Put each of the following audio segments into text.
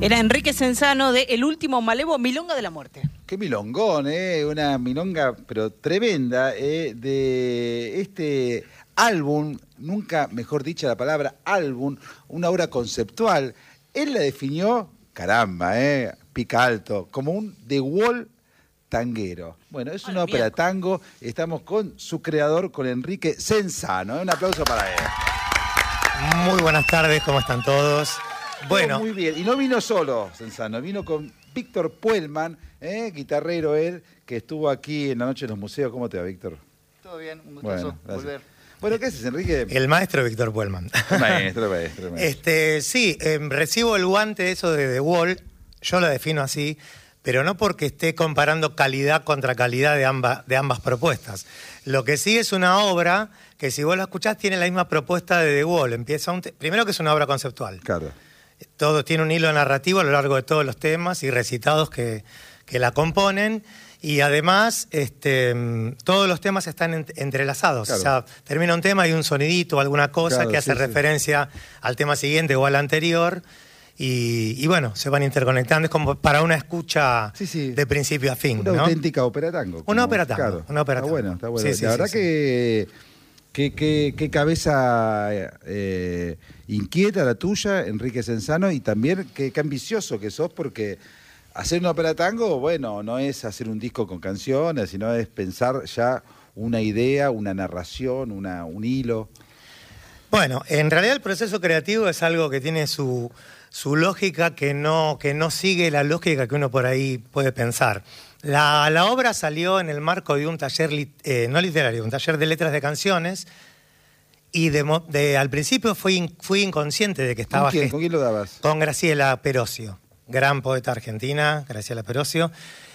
Era Enrique Senzano de El Último Malevo, Milonga de la Muerte. Qué milongón, una milonga pero tremenda de este álbum, nunca mejor dicha la palabra álbum, una obra conceptual. Él la definió, caramba, pica alto, como un The Wall tanguero. Bueno, es una ópera tango, estamos con su creador, con Enrique Senzano. Un aplauso para él. Muy buenas tardes, ¿cómo están todos? Bueno, muy bien, y no vino solo Senzano, vino con Víctor Puelman, guitarrero él, que estuvo aquí en la Noche de los Museos. ¿Cómo te va, Víctor? Todo bien, un gustazo volver. Bueno, ¿qué haces, Enrique? El maestro Víctor Puelman. Maestro. Sí, recibo el guante de eso de The Wall, yo lo defino así, pero no porque esté comparando calidad contra calidad de ambas propuestas. Lo que sí es una obra que, si vos la escuchás, tiene la misma propuesta de The Wall. Primero que es una obra conceptual. Claro. Todo tiene un hilo narrativo a lo largo de todos los temas y recitados que la componen. Y además, todos los temas están entrelazados. Claro. O sea, termina un tema y un sonidito, alguna cosa que hace referencia al tema siguiente o al anterior. Y bueno, se van interconectando. Es como para una escucha de principio a fin. Una auténtica ópera tango. Una ópera tango. Claro. Una ópera tango. Está bueno. Sí, la verdad que qué cabeza inquieta la tuya, Enrique Senzano, y también qué ambicioso que sos, porque hacer una ópera tango, bueno, no es hacer un disco con canciones, sino es pensar ya una idea, una narración, un hilo. Bueno, en realidad el proceso creativo es algo que tiene su lógica, que no sigue la lógica que uno por ahí puede pensar. La obra salió en el marco de un taller, no literario, un taller de letras de canciones, y al principio fui inconsciente de que estaba... ¿Con quién lo dabas? Con Graciela Perocio, gran poeta argentina, Graciela Perocio.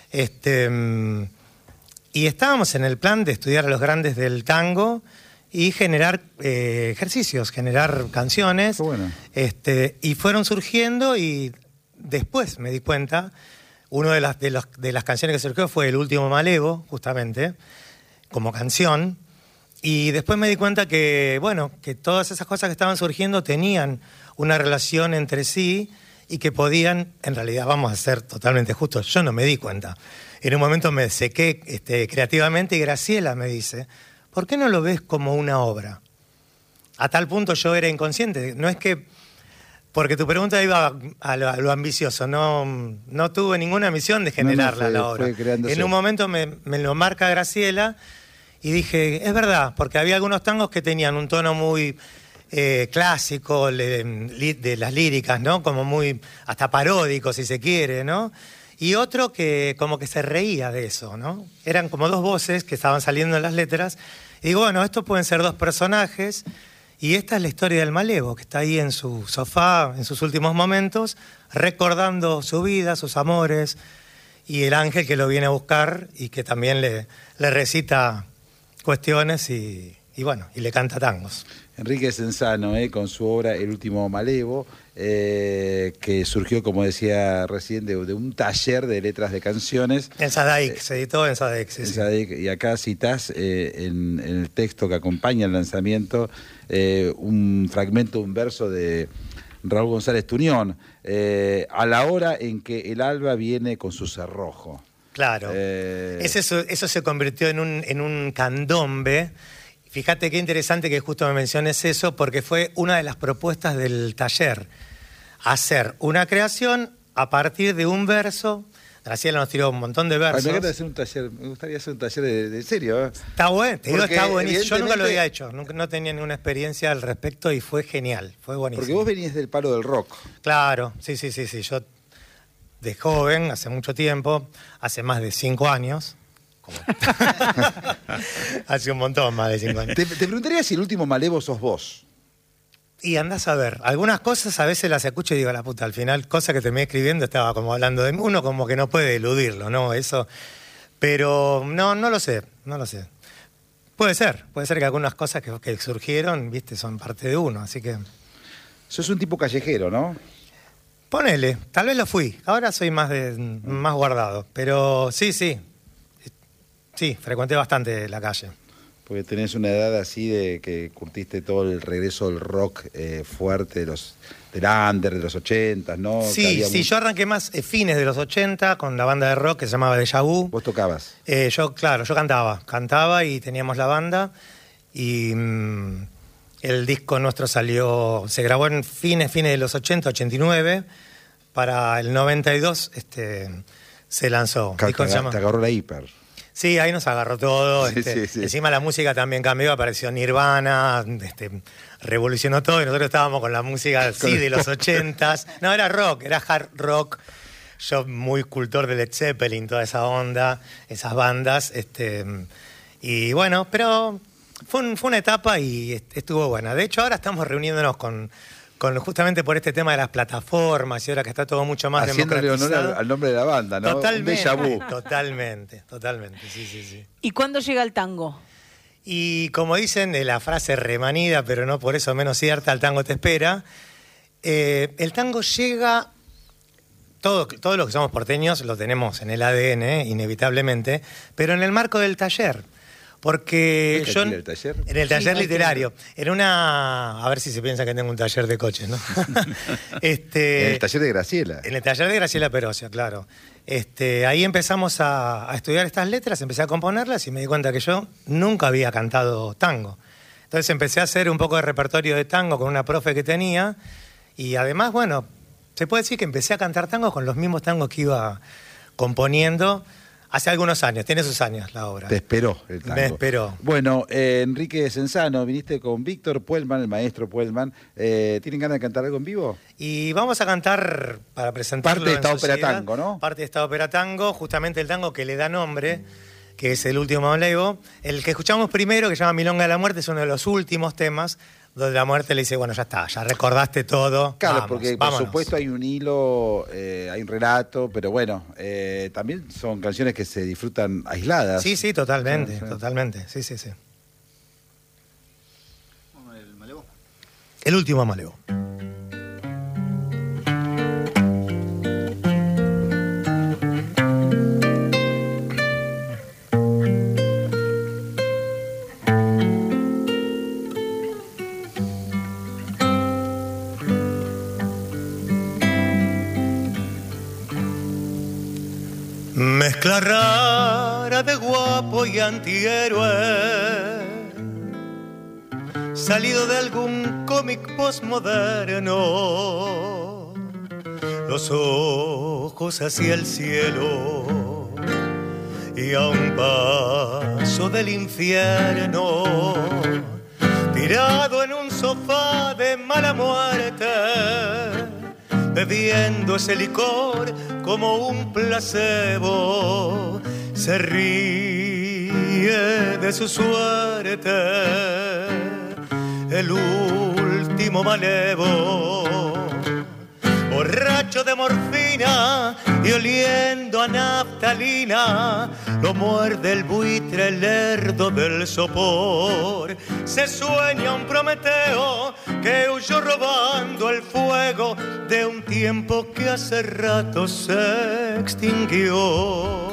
Y estábamos en el plan de estudiar a los grandes del tango y generar ejercicios, generar canciones. Qué bueno. Y fueron surgiendo, y después me di cuenta, una de las canciones que surgió fue El Último Malevo, justamente, como canción. Y después me di cuenta que, bueno, que todas esas cosas que estaban surgiendo tenían una relación entre sí y que podían, en realidad, vamos a ser totalmente justos, yo no me di cuenta. En un momento me sequé creativamente y Graciela me dice: ¿por qué no lo ves como una obra? A tal punto yo era inconsciente. No es que... Porque tu pregunta iba a lo ambicioso. No tuve ninguna misión de generarla la obra. En un momento me lo marca Graciela y dije, es verdad, porque había algunos tangos que tenían un tono muy clásico de las líricas, ¿no? Como muy hasta paródico, si se quiere, ¿no? Y otro que como que se reía de eso, ¿no? Eran como dos voces que estaban saliendo en las letras. Y digo, bueno, estos pueden ser dos personajes, y esta es la historia del Malevo, que está ahí en su sofá, en sus últimos momentos, recordando su vida, sus amores, y el ángel que lo viene a buscar y que también le recita cuestiones y bueno, y le canta tangos. Enrique Senzano, con su obra El Último Malevo, que surgió, como decía recién, de un taller de letras de canciones. En Sadaic, se editó en Sadaic. Sí, Sadaic, y acá citás en el texto que acompaña el lanzamiento un fragmento, un verso de Raúl González Tuñón, a la hora en que el alba viene con su cerrojo. Claro, eso se convirtió en un candombe. Fíjate qué interesante que justo me menciones eso, porque fue una de las propuestas del taller, hacer una creación a partir de un verso. Graciela nos tiró un montón de versos. Me gustaría hacer un taller de serio. Está bueno, te digo, está buenísimo. Yo nunca lo había hecho, no tenía ninguna experiencia al respecto y fue genial, fue buenísimo. Porque vos venís del palo del rock. Claro, sí. Yo de joven, hace mucho tiempo, hace más de 5 años... Hace un montón más de 5 años. Te preguntaría si El Último Malevo sos vos. Y andás a ver, algunas cosas a veces las escucho y digo, la puta, al final, cosas que terminé escribiendo, estaba como hablando de uno, como que no puede eludirlo, ¿no? Eso. Pero no lo sé. Puede ser que algunas cosas que surgieron, viste, son parte de uno, así que... Sos un tipo callejero, ¿no? Ponele, tal vez lo fui. Ahora soy más guardado, pero sí. Sí, frecuenté bastante la calle. Porque tenés una edad así de que curtiste todo el regreso del rock fuerte del under, de los 80, ¿no? Sí, yo arranqué más fines de los 80 con la banda de rock que se llamaba Déjà Vu. ¿Vos tocabas? Yo cantaba y teníamos la banda y el disco nuestro se grabó en fines de los 80, 89, para el 92 se lanzó. Te agarró la hiper. Sí, ahí nos agarró todo. Sí. Encima la música también cambió, apareció Nirvana, revolucionó todo y nosotros estábamos con la música así de los 80s. No, era rock, era hard rock. Yo muy cultor de Led Zeppelin, toda esa onda, esas bandas. Y bueno, pero fue una etapa y estuvo buena. De hecho, ahora estamos reuniéndonos con justamente por este tema de las plataformas y ahora que está todo mucho más democratizado. Haciéndole honor al nombre de la banda, ¿no? Totalmente, Déjà Vu. totalmente, sí. ¿Y cuándo llega el tango? Y como dicen, la frase remanida, pero no por eso menos cierta, el tango te espera. El tango llega, todos los que somos porteños lo tenemos en el ADN, inevitablemente, pero en el marco del taller. Porque yo en el taller. En el taller literario. A ver si se piensa que tengo un taller de coches, ¿no? En el taller de Graciela. En el taller de Graciela Perosia, claro. Ahí empezamos a estudiar estas letras, empecé a componerlas y me di cuenta que yo nunca había cantado tango. Entonces empecé a hacer un poco de repertorio de tango con una profe que tenía y además, bueno, se puede decir que empecé a cantar tango con los mismos tangos que iba componiendo. Hace algunos años, tiene sus años la obra. Te esperó el tango. Me esperó. Bueno, Enrique Senzano, viniste con Víctor Puelman, el maestro Puelman. ¿Tienen ganas de cantar algo en vivo? Y vamos a cantar, para presentarlo parte de esta ópera sociedad, tango, ¿no? Parte de esta ópera tango, justamente el tango que le da nombre, que es el último malevo. El que escuchamos primero, que se llama Milonga de la Muerte, es uno de los últimos temas donde la muerte le dice, bueno, ya está, ya recordaste todo. Claro, porque por supuesto hay un hilo, hay un relato, pero bueno, también son canciones que se disfrutan aisladas. Sí, totalmente, Sí. totalmente, sí. ¿El malevo? El último malevo. Mezcla rara de guapo y antihéroe, salido de algún cómic postmoderno, los ojos hacia el cielo y a un paso del infierno, tirado en un sofá de mala muerte, bebiendo ese licor como un placebo, se ríe de su suerte, el último malevo, borracho de morfina y oliendo a naftalina, lo muerde el buitre lerdo del sopor. Se sueña un Prometeo que huyó robando el fuego de un tiempo que hace rato se extinguió.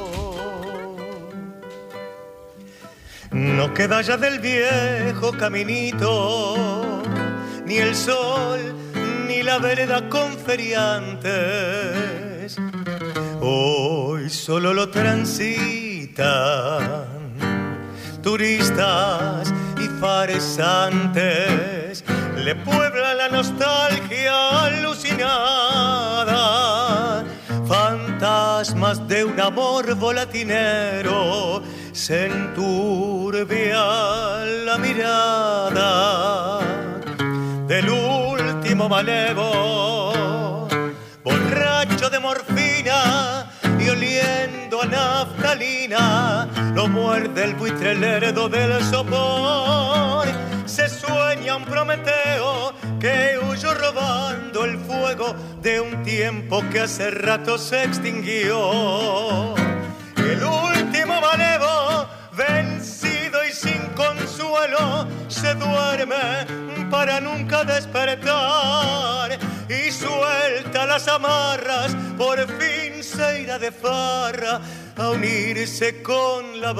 No queda ya del viejo caminito, ni el sol, ni la vereda con feriantes. Hoy solo lo transitan turistas y farsantes. Le puebla la nostalgia alucinada, fantasmas de un amor volatinero, se enturbia la mirada del último malevo, borracho de morfina y oliendo a naftalina, lo muerde el buitre lerdo del sopor. Se sueña un Prometeo que huyó robando el fuego de un tiempo que hace rato se extinguió. El último malevo, vencido y sin consuelo, se duerme para nunca despertar y suelta las amarras, por fin se irá de farra a unirse con la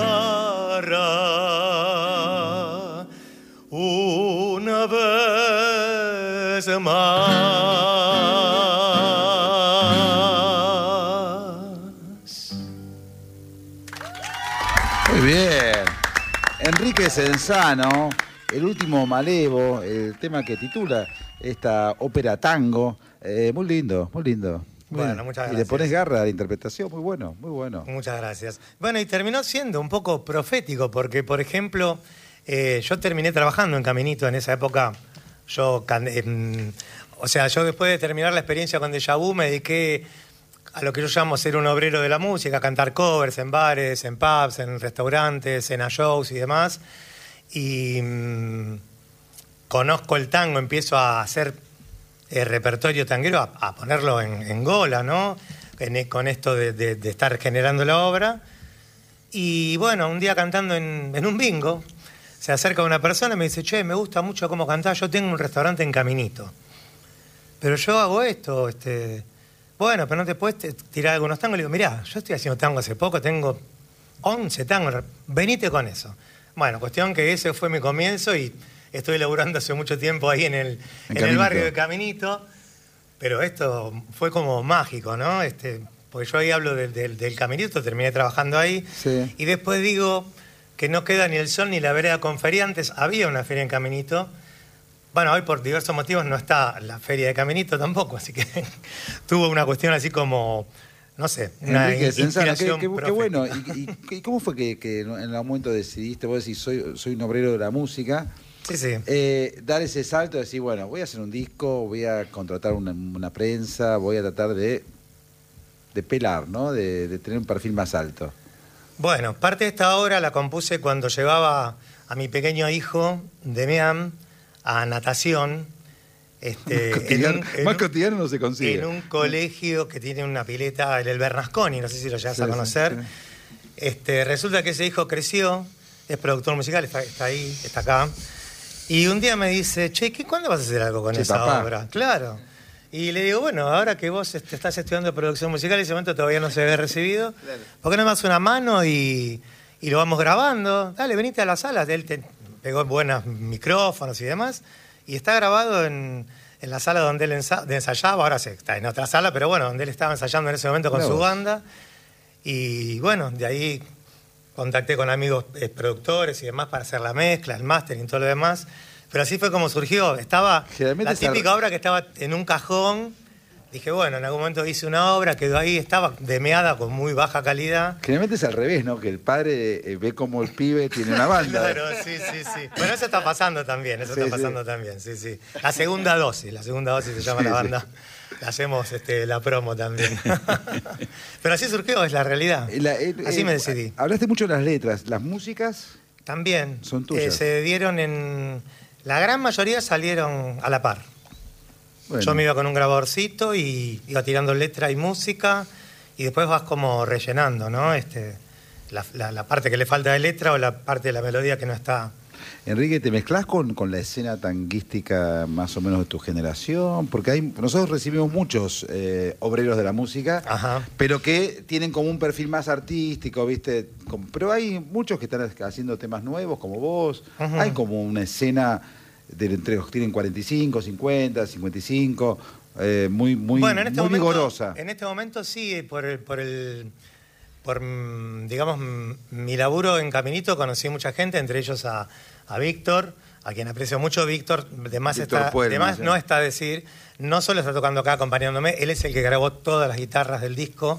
barra una vez más. Muy bien. Enrique Senzano, El último malevo, el tema que titula esta ópera tango. Muy lindo, muy lindo. Bueno, muchas gracias. Y le pones garra a la interpretación, muy bueno, muy bueno. Muchas gracias. Bueno, y terminó siendo un poco profético, porque, por ejemplo, yo terminé trabajando en Caminito en esa época. Yo después de terminar la experiencia con Déjà Vu, me dediqué a lo que yo llamo ser un obrero de la música, a cantar covers en bares, en pubs, en restaurantes, en shows y demás. Y conozco el tango, empiezo a hacer repertorio tanguero, a ponerlo en gola, ¿no? Con esto de estar generando la obra. Y bueno, un día cantando en un bingo, se acerca una persona y me dice: che, me gusta mucho cómo cantás, yo tengo un restaurante en Caminito, pero yo hago esto, bueno, pero no te puedes tirar algunos tangos. Le digo: mirá, yo estoy haciendo tango hace poco, tengo 11 tangos, venite con eso. Bueno, cuestión que ese fue mi comienzo y estoy laburando hace mucho tiempo ahí en el barrio de Caminito, pero esto fue como mágico, ¿no? Porque yo ahí hablo del Caminito, terminé trabajando ahí, sí. Y después digo que no queda ni el sol ni la vereda con feriantes. Había una feria en Caminito. Bueno, hoy por diversos motivos no está la feria de Caminito tampoco, así que tuvo una cuestión así como, no sé, una inspiración qué bueno. ¿Y cómo fue que en algún momento decidiste, vos decís, soy un obrero de la música, sí. Dar ese salto de decir, bueno, voy a hacer un disco, voy a contratar una prensa, voy a tratar de pelar, ¿no? De tener un perfil más alto? Bueno, parte de esta obra la compuse cuando llevaba a mi pequeño hijo, Demián, a natación. Más cotidiano no se consigue. En un colegio que tiene una pileta, el Bernasconi, no sé si lo llegas a conocer. Sí. Resulta que ese hijo creció, es productor musical, está ahí, está acá. Y un día me dice: che, ¿cuándo vas a hacer algo con esa obra? Claro. Y le digo: bueno, ahora que vos estás estudiando producción musical, en ese momento todavía no se había recibido, claro, ¿por qué no me das una mano y lo vamos grabando? Dale, venite a la sala. Él te pegó buenos micrófonos y demás, y está grabado en la sala donde él ensayaba. Ahora está en otra sala, pero bueno, donde él estaba ensayando en ese momento con su banda. Y bueno, de ahí contacté con amigos productores y demás para hacer la mezcla, el mastering y todo lo demás. Pero así fue como surgió. Estaba la típica obra que estaba en un cajón. Dije, bueno, en algún momento hice una obra, quedó ahí, estaba demeada con muy baja calidad. Generalmente es al revés, ¿no? Que el padre ve como el pibe tiene una banda. Claro, sí. Bueno, eso está pasando también, sí. La segunda dosis se llama la banda. Hacemos la promo también. Pero así surgió, es la realidad. Así me decidí. Hablaste mucho de las letras, las músicas también son tuyas. Se dieron la gran mayoría salieron a la par. Bueno. Yo me iba con un grabadorcito y iba tirando letra y música, y después vas como rellenando, ¿no? La parte que le falta de letra o la parte de la melodía que no está. Enrique, ¿te mezclás con la escena tanguística más o menos de tu generación? Porque nosotros recibimos muchos obreros de la música, ajá, pero que tienen como un perfil más artístico, ¿viste? Pero hay muchos que están haciendo temas nuevos, como vos. Ajá. Hay como una escena entre los que tienen 45, 50, 55, muy vigorosa. En este momento sí, por digamos, mi laburo en Caminito, conocí mucha gente, entre ellos a Víctor, a quien aprecio mucho. Víctor, no está a decir, no solo está tocando acá acompañándome, él es el que grabó todas las guitarras del disco,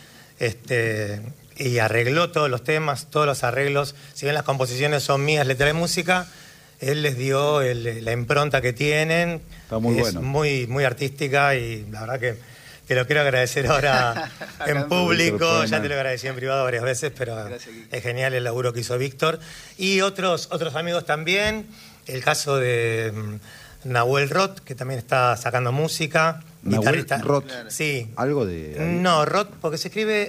y arregló todos los temas, todos los arreglos. Si bien las composiciones son mías, letra y música, él les dio la impronta que tienen. Está muy bueno. Es muy artística, y la verdad que te lo quiero agradecer ahora en público. Ya te lo agradecí en privado varias veces, pero es genial el laburo que hizo Víctor. Y otros amigos también. El caso de Nahuel Roth, que también está sacando música. Nahuel Roth. Sí. ¿Algo de...? No, Roth, porque se escribe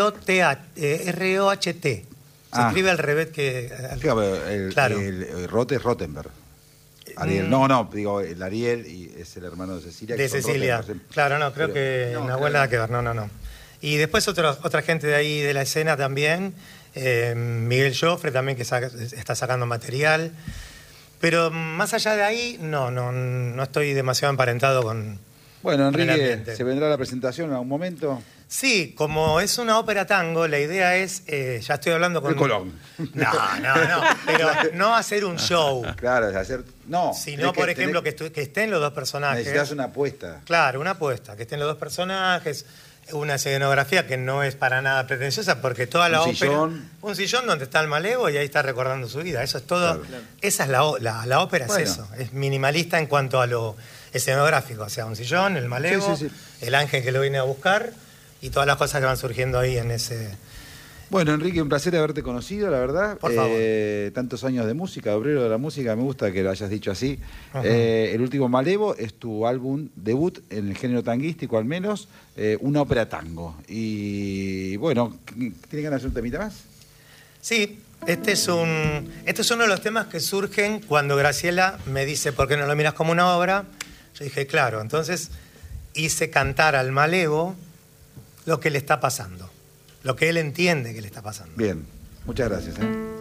R-O-H-T. Se escribe al revés que... Claro, el Roth es Rothenberg. Ariel. Digo, el Ariel es el hermano de Cecilia. De Cecilia. Claro, no, creo que Nahuel nada que ver, no. Y después otra gente de ahí de la escena también, Miguel Joffre también, que está sacando material. Pero más allá de ahí, no estoy demasiado emparentado con... Bueno, Enrique, ¿se vendrá la presentación en algún momento? Sí, como es una ópera tango, la idea es, ya estoy hablando con... El Colón. No, pero no hacer un show. Claro, hacer... No. Sino, por ejemplo, que estén los dos personajes. Necesitas una apuesta. Claro, una apuesta, que estén los dos personajes, una escenografía que no es para nada pretenciosa, porque toda la ópera... Un sillón donde está el malevo y ahí está recordando su vida. Eso es todo. Claro. Esa es la ópera, bueno. Es eso. Es minimalista en cuanto a lo escenográfico. O sea, un sillón, el malevo, el ángel que lo viene a buscar y todas las cosas que van surgiendo ahí en ese... Bueno, Enrique, un placer haberte conocido, la verdad. Por favor. Tantos años de música, obrero de la música, me gusta que lo hayas dicho así. El último Malevo es tu álbum debut en el género tanguístico, al menos, una ópera tango. Y bueno, ¿tienes ganas de hacer un temita más? Sí, este es uno de los temas que surgen cuando Graciela me dice, ¿por qué no lo miras como una obra? Yo dije, claro, entonces hice cantar al Malevo lo que le está pasando. Lo que él entiende que le está pasando. Bien, muchas gracias.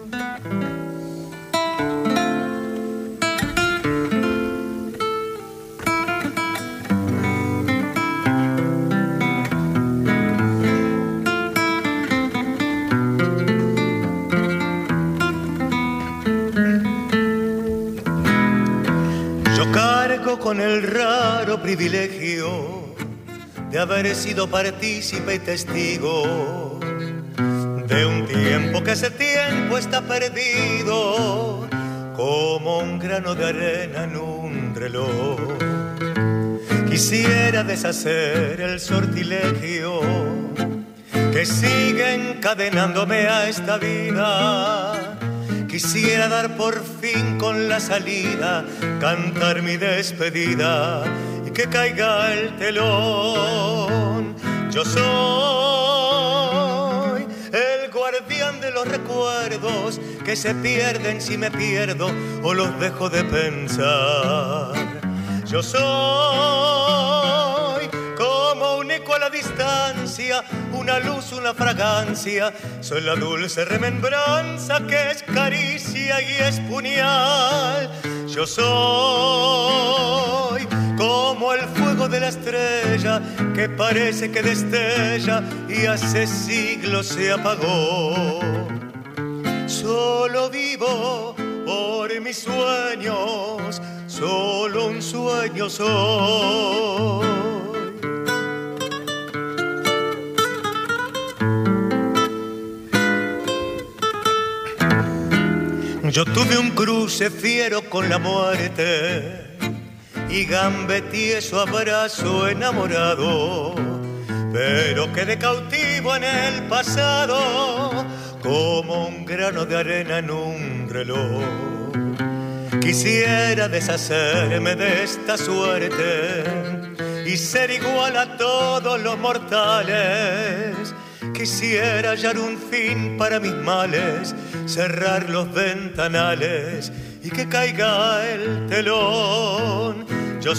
Yo cargo con el raro privilegio de haber sido partícipe y testigo de un tiempo que ese tiempo está perdido, como un grano de arena en un reloj. Quisiera deshacer el sortilegio que sigue encadenándome a esta vida. Quisiera dar por fin con la salida, cantar mi despedida y que caiga el telón. Yo soy el guardián de los recuerdos que se pierden si me pierdo o los dejo de pensar. Yo soy como un eco a la distancia, una luz, una fragancia. Soy la dulce remembranza que es caricia y es puñal. Yo soy como el fuego de la estrella que parece que destella y hace siglos se apagó. Solo vivo por mis sueños, solo un sueño soy. Yo tuve un cruce fiero con la muerte y gambeteé su abrazo enamorado, pero quedé cautivo en el pasado como un grano de arena en un reloj. Quisiera deshacerme de esta suerte y ser igual a todos los mortales. Quisiera hallar un fin para mis males, cerrar los ventanales y que caiga el telón. Yo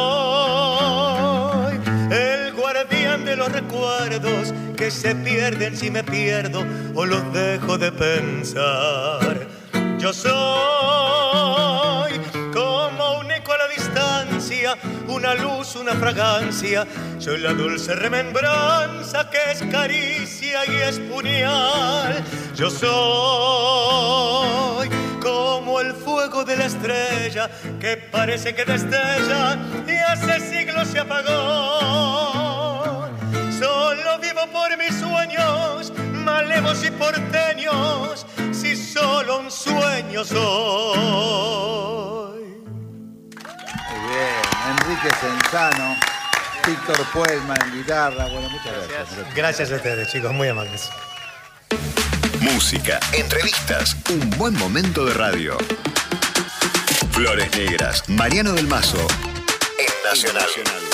soy el guardián de los recuerdos que se pierden si me pierdo o los dejo de pensar. Yo soy como un eco a la distancia, una luz, una fragancia. Soy la dulce remembranza que es caricia y es puñal. Yo soy como el fuego de la estrella que parece que destella y hace siglos se apagó. Solo vivo por mis sueños, malevos y porteños, si solo un sueño soy. Muy bien, Enrique Senzano, Víctor Puelman en guitarra. Bueno, muchas gracias. Gracias a ustedes, chicos, muy amables. Música, entrevistas, un buen momento de radio. Flores Negras, Mariano del Mazo, en Nacional.